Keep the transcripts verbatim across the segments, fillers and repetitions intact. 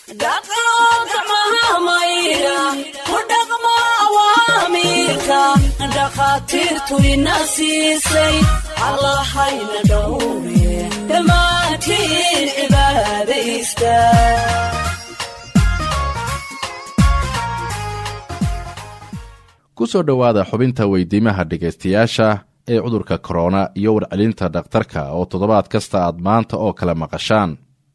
dhaqanka mahamayra ku dhaqma awaamiirka dhakhaatiirtu ina siisay allahayna dhowre dhammaantiin cibaadaysta. ku soo dhowaada xubinta weydiimaha dhegaystayaasha ee cudurka korona iyo warcelinta dhakhtarka oo toddobaad kasta aad maanta oo kale maqashaan.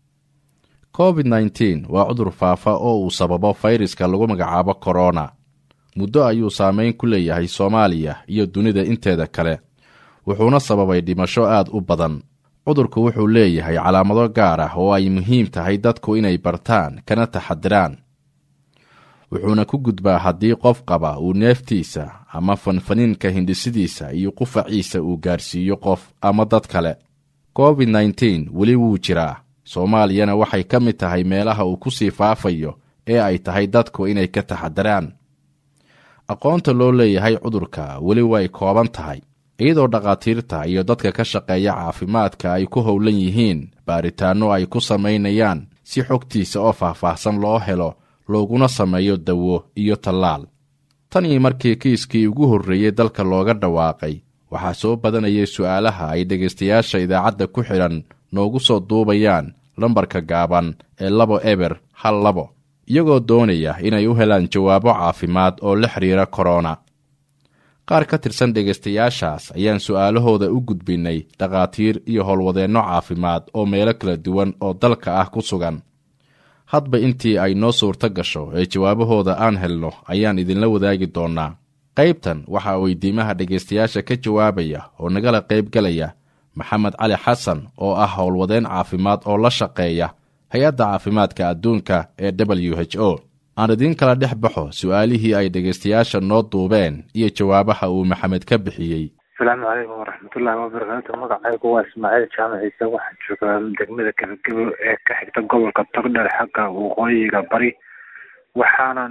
covid nneteen waa cudur faafa oo uu sababo fayraska lagu magacaabo korona. muddo ayuu saameyn ku leeyahay Soomaaliya iyo dunida inteeda kale, wuxuuna sababay dhimasho aad u badan. cudurku wuxuu leeyahay calaamado gaar ah oo ay muhiim tahay dadku inay bartaan kana taxadiraan. wuxuuna ku gudbaa haddii qof qaba uu neeftiisa ama fanfaniinka hindhisidiisa iyo qufaciisa uu gaarsiiyo qof ama dad kale. covid nneteen weli wuu jiraa, Soomaaliyana waxay ka mid tahay meelaha uu ku sii faafayo ee ay tahay dadku inay ka taxadiraan. aqoonta loo leeyahay cudurka weli way kooban tahay, iyadoo dhakhaatiirta iyo dadka ka shaqeeya caafimaadka ay ku howlan yihiin baaritaanno ay ku samaynayaan si xogtiisa oo faahfaahsan loo helo looguna sameeyo dawo iyo tallaal. tan iyo markii kiiskii ugu horreeyey dalka looga dhawaaqay, waxaa soo badanayay su'aalaha ay dhegaystayaasha idaacadda ku xidhan noogu soo duubayaan lambarka gaaban ee labo eber hal labo, iyagoo doonaya inay u helaan jawaabo caafimaad oo la xiriira korona. qaar ka tirsan dhegaystayaashaas ayaan su'aalahooda u gudbinnay dhakhaatiir iyo howlwadeenno caafimaad oo meelo kala duwan oo dalka ah ku sugan. hadba intii ay noo suurto gasho ee jawaabahooda aan helno ayaan idinla wadaagi doonnaa. qaybtan waxaa weydiimaha dhegaystayaasha ka jawaabaya oo nagala qayb galaya maxamed cali xasan oo ah howlwadeen caafimaad oo la shaqeeya hay-adda caafimaadka adduunka ee w h o. aan idiin kala dhex baxo su'aalihii ay dhegaystayaasha noo duubeen iyo jawaabaha uu maxamed ka bixiyey. asalaamu calaykum waraxmatullaahi wabarakaatu. magacaygu waa ismaaciil jaamac ciise, waxaan joogaa degmada Galgabo ee ka xigta gobolka Togdheer xagga waqooyiga bari. waxaanan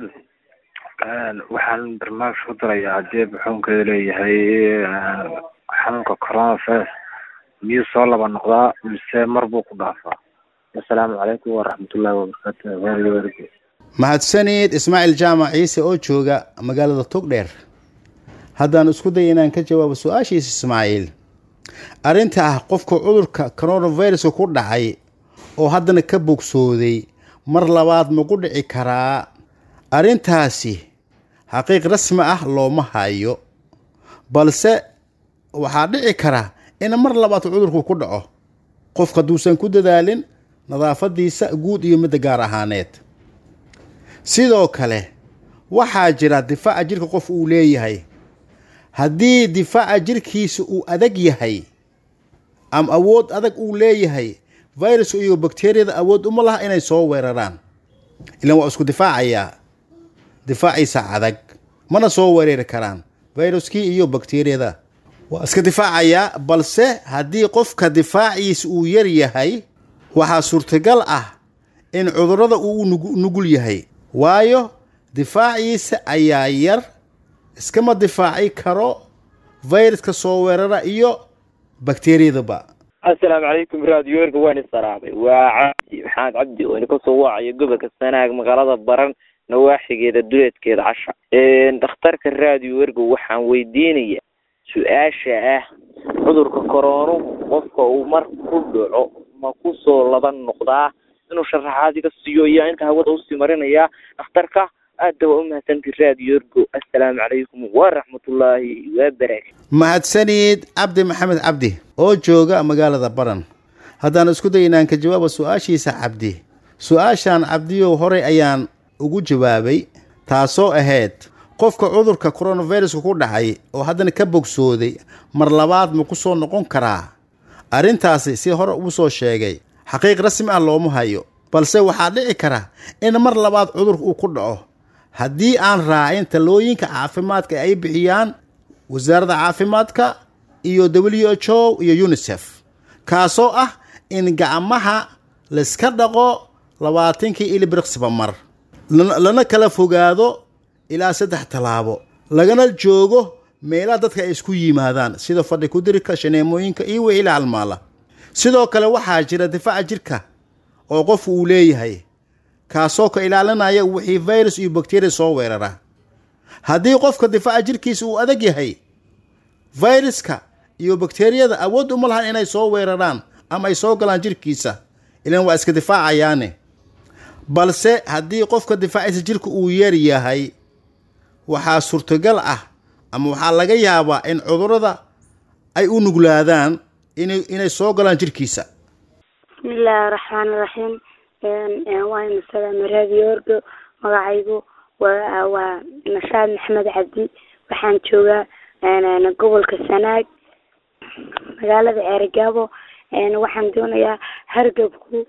waxaan barnaamij ku darayaa haddii buxuunkeeda leeyahay xanuunka coronavirus miyuu soo laba noqdaa mise mar buu ku dhaafaa? asalaamu calaykum waraxmatullaahi wabarakaatu. mahadsanid ismaaciil jaamac ciise oo jooga magaalada Togdheer. haddaan isku day inaan ka jawaabo su-aashiisa ismaaciil, arrinta ah qofka cudurka coronavirus ku dhacay oo haddana ka bogsooday mar labaad ma ku dhici karaa? arrintaasi xaqiiq rasmi ah looma hayo, balse waxaa dhici kara in mar labaad cudurku ku dhaco qofka duusan ku dadaalin nadaafadiisa guud iyo midda gaar ahaaneed. sidoo kale waxaa jira difaaca jirka qof uu leeyahay. haddii difaaca jirkiisa uu adag yahay ama awood adag uu leeyahay, viruska iyo bakteeriyada awood uma laha inay soo weeraraan, ilaan waa isku difaacayaa. difaaciisa adag mana soo weerari karaan viruskii iyo bakteeriyada, waa iska difaacayaa. balse haddii qofka difaaciisa uu yar yahay, waxaa suurtagal ah in cudurrada uu nugul yahay, waayo difaaciisa ayaa yar, iskama difaaci karo viruska soo weerara iyo bakteeriyadaba. asalaamu calaykum raadiyoerga waan isalaamay. waa cabdi maxamed cabdi oo ka soo wacaya gobolka Sanaag magaalada Baran nawaaxigeeda duleedkeeda casha. dhakhtarka raadiyoerga waxaan weydiinaya su-aasha ah cudurka korona qofka uu mar ku dhaco ma ku soo laba noqdaa? inuu sharaxaad iga siiyo iyo inta hawada u sii marinaya dhakhtarka. aad waa u mahadsantihiin raadiyoergo. assalaamu calaykum waraxmatullaahi wabarakaatu. mahadsanid cabdi maxamed cabdi oo jooga magaalada Baran. haddaan isku day inaan ka jawaabo su-aashiisa cabdi, su-aashaan cabdiyow horey ayaan ugu jawaabay, taasoo ahayd qofka cudurka coronavirus ku dhacay oo haddana ka bogsooday mar labaad ma ku soo noqon karaa? arrintaasi si hore ugu soo sheegay xaqiiq rasmi ah looma hayo, balse waxaa dhici kara in mar labaad cudurka uu ku dhaco haddii aan raacin talooyinka caafimaadka ay bixiyaan wasaaradda caafimaadka iyo w h o iyo unicef, kaasoo ah in gacmaha layska dhaqo labaatankii ilbiriqsiba mar, lana kala fogaado ilaa saddex tallaabo, lagana joogo meelaha dadka ay isku yimaadaan sida fadhi ku dirka, shaneemooyinka iyo wixii la halmaala. sidoo kale waxaa jira difaaca jirka oo qof uu leeyahay, kaasoo ka ilaalinaya wixii virus iyo bakteriya soo weerara. haddii qofka difaaca jirkiisa uu adag yahay, viruska iyo bakteriyada awood uma lahan inay soo weeraraan ama ay soo galaan jirkiisa, ilaan waa iska difaacayaane. balse haddii qofka difaaciisa jirka uu yar yahay, waxaa suurtagal ah ama waxaa laga yaabaa in cudurada ay u nuglaadaan inay inay soo galaan jirkiisa. bismillaahi raxmaani raxiim. waa masalaam raadiyo orgo. magacaygu waa waa nashaad maxamed cabdi. waxaan joogaa gobolka Sanaag, magaalada Ceerigaabo. waxaan doonayaa hargabku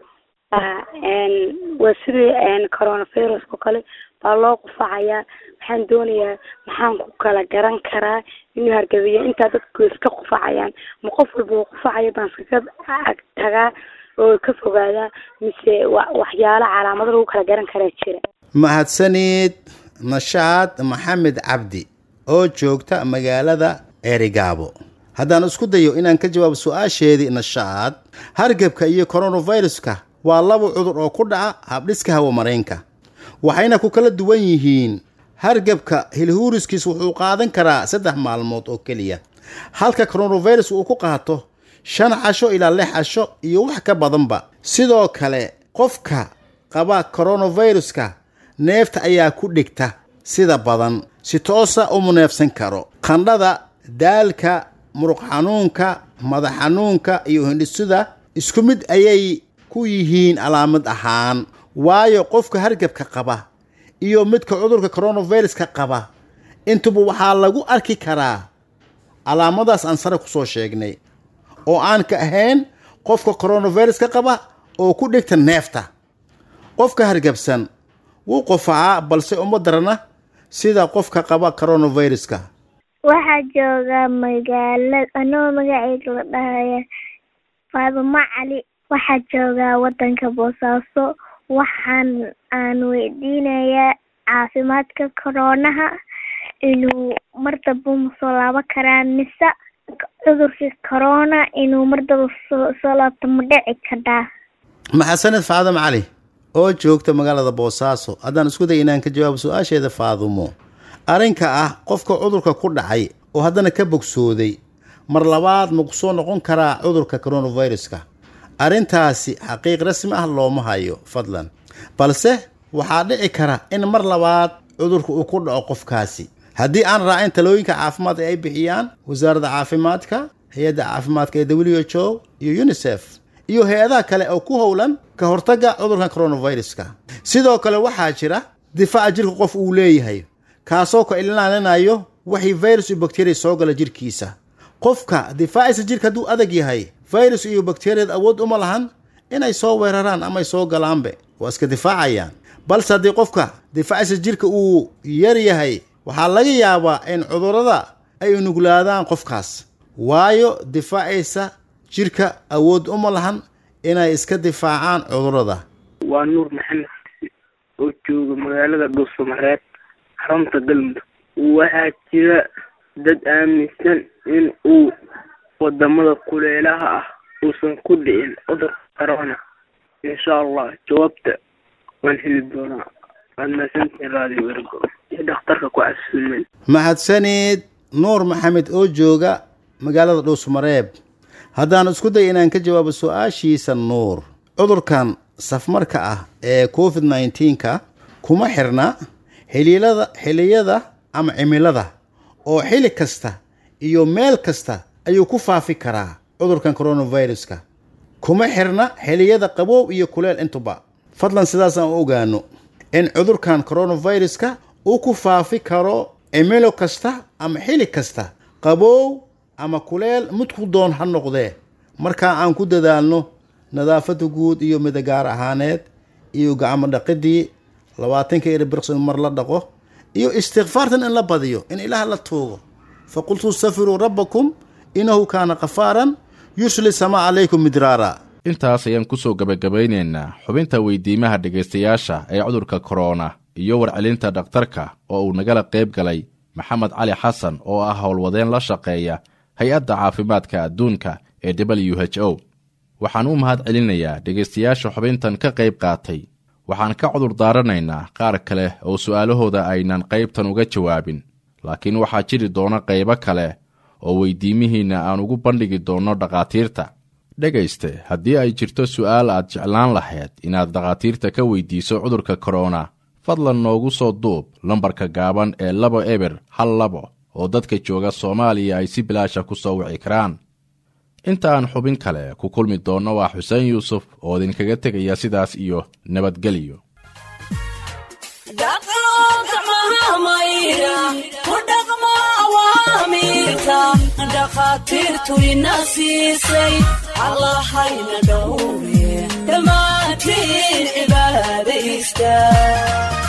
waa sidii coronavirus oo kale baa loo qufacayaa. waxaan doonayaa maxaan ku kala garan karaa inuu hargabiyo intaa dadku iska qufacayaan, ma qof walba uu qufacayo baan iskaga ag tagaa oo ka fogaadaa, mise waxyaalo calaamado lagu kala garan karaa jira? mahadsanid nashaad maxamed cabdi oo joogta magaalada Ceerigaabo. haddaan isku dayo inaan ka jawaabo su-aasheedii nashaad, hargabka iyo coronaviruska waa laba cudur oo ku dhaca habdhiska hawo-mareenka, waxayna ku kala duwan yihiin. hargabka hilhuuriskiis wuxuu qaadan karaa saddex maalmood oo keliya, halka coronavirus uu ku qaato shan casho ilaa lix casho iyo wax ka badanba. sidoo kale qofka qaba coronaviruska neefta ayaa ku dhigta sida badan, si toosa uma neefsan karo. qandhada, daalka, muruq xanuunka, madax xanuunka iyo hindhisada isku mid ayay ku yihiin calaamad ahaan, waayo qofka hargabka qaba iyo midka cudurka coronaviruska qaba intuba waxaa lagu arki karaa calaamadaas aan sare kusoo sheegnay, oo aan ka ahayn qofka coronaviruska qaba oo ku dhigta neefta. qofka hargabsan wuu qufacaa, balse uma darana sida qofka qaba coronaviruska. waxaa jooga magaalada anoo magacayga la dhahaya Faadumo Cali. waxaa jooga wadanka Boosaaso. waxaan aan weydiinayaa caafimaadka koronaha inuu mar daba soo laaban karaa, mise cudurka corona inuu mar daba soo laabto ma dhici karaa? maxasanid Faadumo Cali oo joogta magaalada Boosaaso. haddaan isku day inaan ka jawaabo su-aasheeda Faadumo, arrinka ah qofka cudurka ku dhacay oo haddana ka bogsooday mar labaad ma ku soo noqon karaa cudurka coronaviruska? arrintaasi xaqiiq rasmi ah looma hayo fadlan, balse waxaa dhici kara in mar labaad cudurka uu ku dhaco qofkaasi haddii aan raacin talooyinka caafimaad ee ay bixiyaan wasaaradda caafimaadka, hay-adda caafimaadka ee W H O iyo UNICEF iyo hay-adaha kale oo ku howlan ka hortagga cudurka coronaviruska. sidoo kale waxaa jira difaaca jirka qof uu leeyahay, kaasoo ka ilaalinayo wixii virus iyo bakteriya soo gala jirkiisa. qofka difaaciisa jirka hadduu adag yahay, virus iyo bakteriyad awood uma lahan inay soo weeraraan ama ay soo galaanbe, waa iska difaacayaan. balse haddii qofka difaaciisa jirka uu yar yahay, waxaa laga yaabaa in cudurada ay nuglaadaan qofkaas, waayo difaaciisa jirka awood uma lahan inay iska difaacaan cudurada. waa Nuur Maxamed oo jooga magaalada Dhuusamareeb, xarunta Galmudug. waxaa jira dad aaminsan in uu wadamada kuleelaha ah uusan ku dhicin cudurka corona. insha allah jawaabta waan heli doonaa. waad mahadsantihiin raadiyo ergo iyo dhakhtarka ku casuumay. mahadsanid Nuur Maxamed oo jooga magaalada Dhuusamareeb. haddaan isku day inaan ka jawaabo su-aashiisa Nuur, cudurkan safmarka ah ee covid nineteen ka kuma xirna xiliyada xiliyada ama cimilada, oo xili kasta iyo meel kasta ayuu ku faafi karaa. cudurkan coronaviruska kuma xirna xiliyada qabow iyo kuleel intuba. fadlan sidaas aan u ogaano in cudurkan coronaviruska uu ku faafi karo cimilo kasta ama xili kasta, qabow ama kuleel midku doon ha noqdee. markaa aan ku dadaalno nadaafada guud iyo mida gaar ahaaneed iyo gacmo dhaqidii labaatanka ilbiriqsi mar la dhaqo iyo istighfaartan in la badiyo, in ilaah la tuugo. faqultu astaghfiruu rabbakum innahu kaana ghafaaran yursilu samaa calaykum midraara. intaas ayaan ku soo gabagabaynaynaa xubinta weydiimaha dhegaystayaasha ee cudurka corona iyo warcelinta dhakhtarka oo uu nagala qayb galay maxamed cali xasan oo ah howlwadeen la shaqeeya hay-adda caafimaadka adduunka ee W H O. waxaan u mahad celinayaa dhegaystayaasha xubintan ka qayb qaatay, waxaan ka cudur daaranaynaa qaar kale oo su'aalahooda aynan qaybtan uga jawaabin, laakiin waxaa jiri doona qaybo kale oo weydiimihiinna aan ugu bandhigi doonno dhakhaatiirta. dhegayste, haddii ay jirto su'aal aad jeclaan lahayd inaad dhakhaatiirta ka weydiiso cudurka korona, fadlan noogu soo duub lambarka gaaban ee labo eber hal labo oo dadka jooga Soomaaliya ay si bilaasha ku soo wici karaan. inta aan xubin kale ku kulmi doonno waa Xuseen Yuusuf oo idinkaga tegaya sidaas iyo nabadgelyo. dhakhaatiirtu ina siisay allahayna dhowre dhammaantiin cibaadaysta.